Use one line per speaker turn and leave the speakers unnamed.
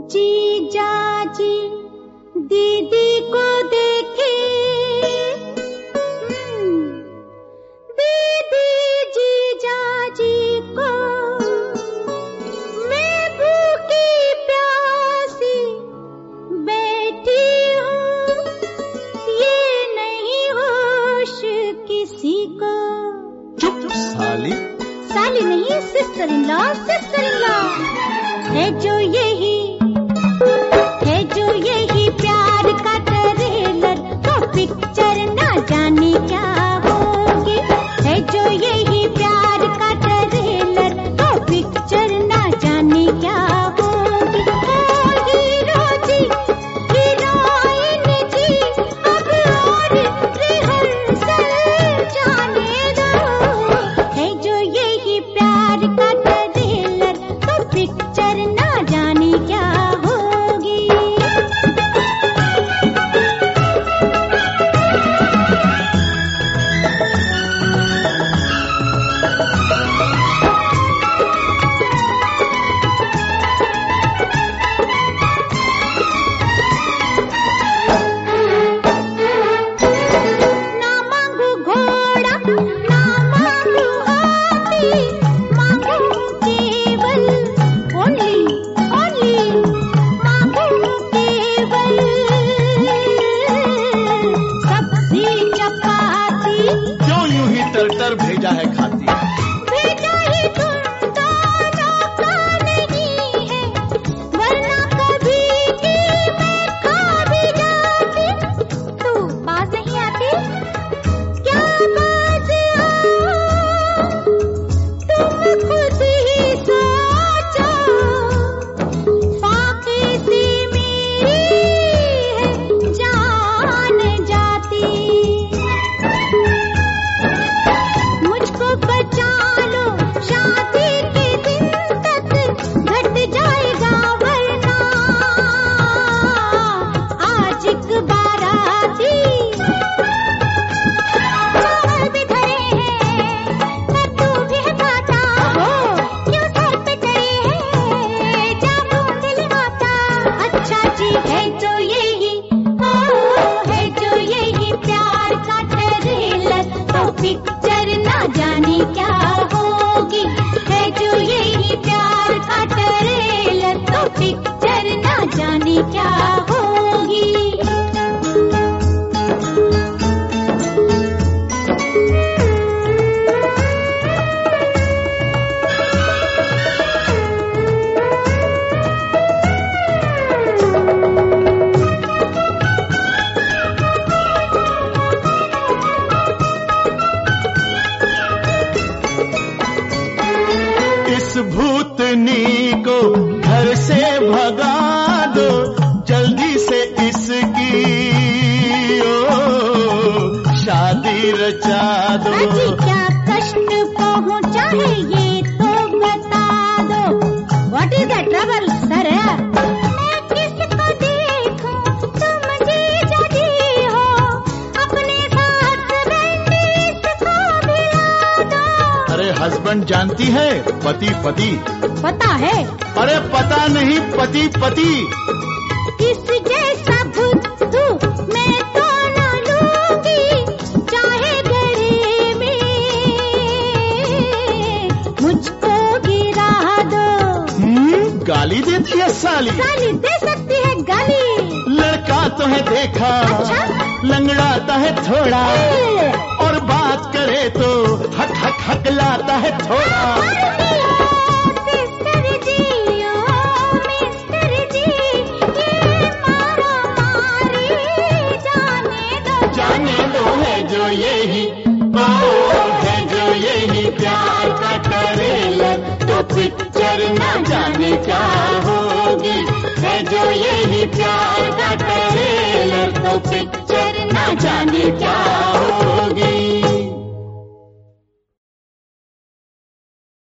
जीजा जी दीदी को देखे, दीदी जीजा जी को, मैं भूखी प्यासी बैठी हूँ, ये नहीं होश किसी को।
चुप साली।
साली नहीं, sister in law, sister in law है जो यही प्यार का ट्रेलर, तो पिक्चर ना जाने क्या होगी। है जो यही प्यार का ट्रेलर, तो पिक्चर ना जाने क्या होगी। ओ हीरो जी, हीरोइन जी, अब और रिहर्सल जाने दो। है जो यही प्यार का ट्रेलर, तो पिक्चर ना जाने क्या होगी। ना मांगू घोड़ा, ना मांगू हाथी, मांगू केवल ओनली मांगू केवल सब्जी चपाती।
क्यों यूं ही तर भेजा है खाती?
भेजा ही तुम दोनों का नहीं है, वरना कभी की मैं खा भी जाती। तू बाज नहीं आती क्या? बाज आओ, तुम खुद ही सोचो, फाके से मेरी है जान जाती। मुझको बचा लो, शादी के दिन तक घट जाएगा, वरना आज एक बाराती। चावल भी धरे हैं, कद्दू भी है काटा, क्यों सर पे चढ़े हैं, जामुन दिल माता। अच्छा जी है जो यही, है जो यही प्यार का ट्रेलर, तो पिक्चर ना जाने क्या होगी। है जो यही प्यार का ट्रेलर, तो पिक्चर ना जाने क्या होगी।
इस भूतनी को घर से भगा दो, जल्दी से इसकी शादी रचा दो।
अजी क्या कष्ट पहुंचा है ये तो बता दो। What is the trouble sir? मैं किसको देखूं, तुम जीजा जी हो, अपने साथ हस्बैंड इसको मिला दो।
अरे हस्बैंड जानती है, पति पति।
पता है?
अरे पता नहीं, पति पति।
इस जैसा बुद्धू मैं तो न लूंगी, चाहे गले में मुझको गिरा दो।
गाली देती है साली?
गाली दे सकती है गाली।
लड़का तो है देखा,
अच्छा?
लंगड़ाता है थोड़ा, और बात करे तो हक हक हक लाता है थोड़ा।
सिस्टर जी, ओ मिस्टर जी, ये मारा मारी जाने दो।
है जो यही, है जो यही प्यार का ट्रेलर, तो पिक्चर ना जाने क्या होगी। है जो यही प्यार का ट्रेलर, तो पिक्चर ना जाने क्या